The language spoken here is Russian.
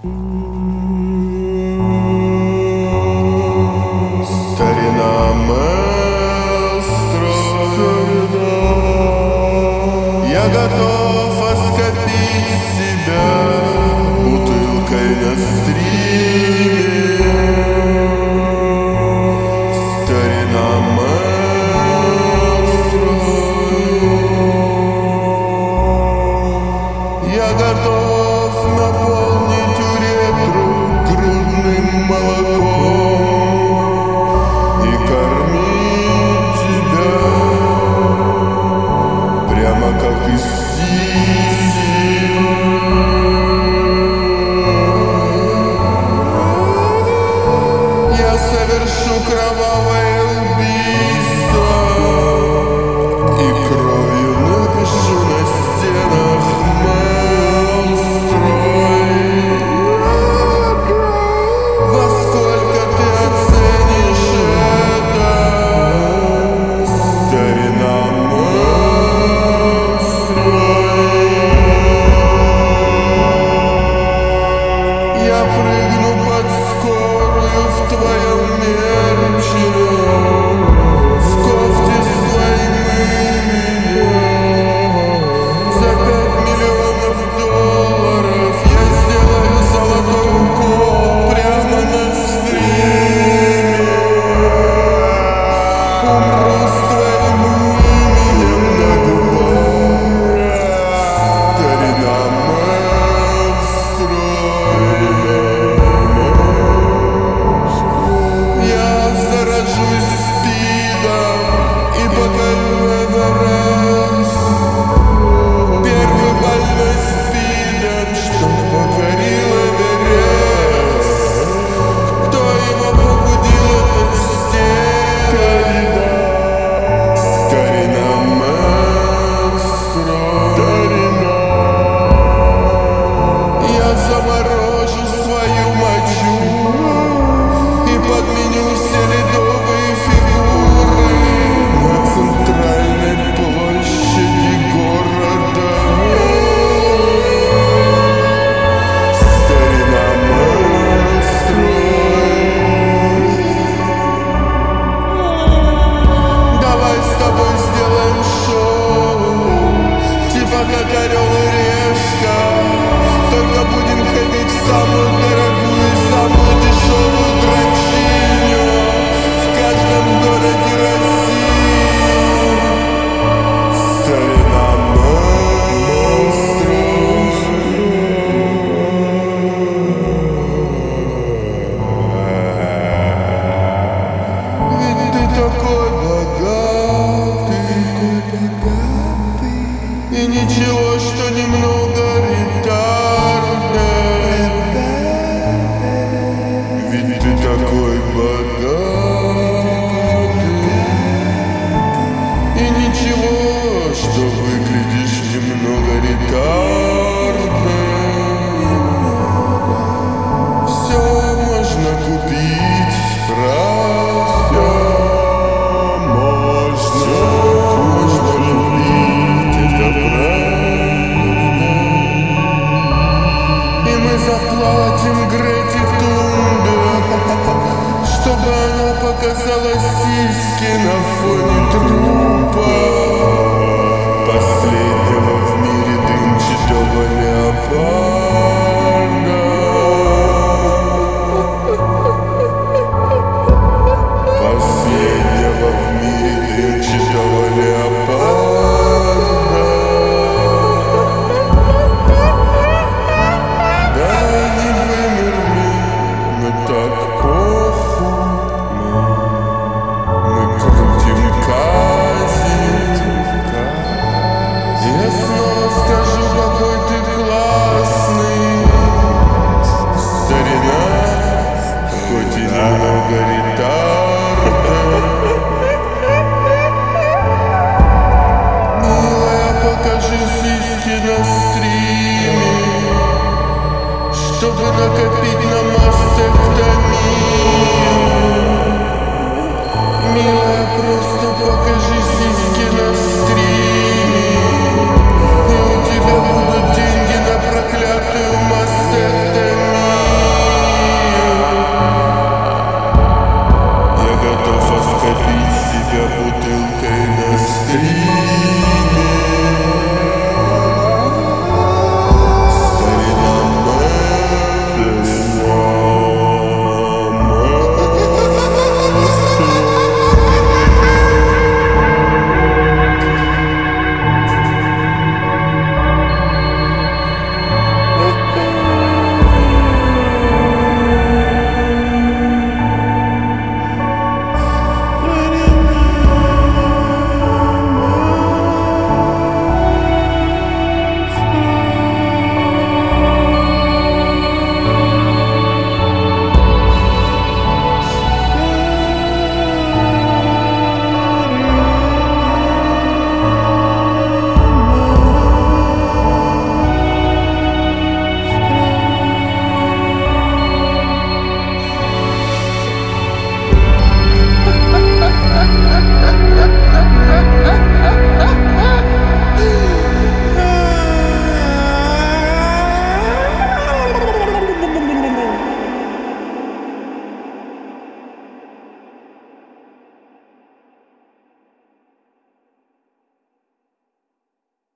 Старина маэстро, я готов оскопить себя бутылкой на стриме. Старина маэстро, я готов наполнить уретру грудным молоком и кормить тебя прямо как из сиси. Я совершу кровавое убийство и кровью напишу на стенах «Маэлстрой». Во сколько ты оценишь это, старина Маэлстрой? Я прыгну под скорую в твоем мерче, в кофте с твоим именем. За $5 миллионов я сделаю золотой укол прямо на стриме. Умру с твоим именем на губах, старина Маэлстрой. Я заражусь спидом и покорю Эверест. Первый больной спидом, что покорил Эверест. Кто его побудил, это старина, старина маэстро. Я заморожу свою мочу и подменю все ледовые фигуры на центральной площади города. Старина маэстро, давай с тобой сделаем шоу, типа как Орел и Решка. Только будем ходить в самую дорогую и самую дешевую дрочильню в каждом городе России. Старина маэстро. Ведь ты такой богатый, и ничего, что немного ретардед. Ведь ты такой богатый, и ничего, что выглядишь немного ретардед. Все можно купить, правда? Можно купить, это правда. И мы заплатим Грете Тунберг, чтобы она показала сиськи на фоне трупа последнего в мире дымчатого леопарда. Последнего в мире дымчатого леопарда. Да, не вымерли, но так похуй. Мы крутим казик. Я снова скажу, какой ты классный, старина, хоть и немного ретардед. Милая, покажи сиськи на стриме, чтобы накопить на мастектомию. Милая, просто покажи сиськи на стриме, и у тебя будут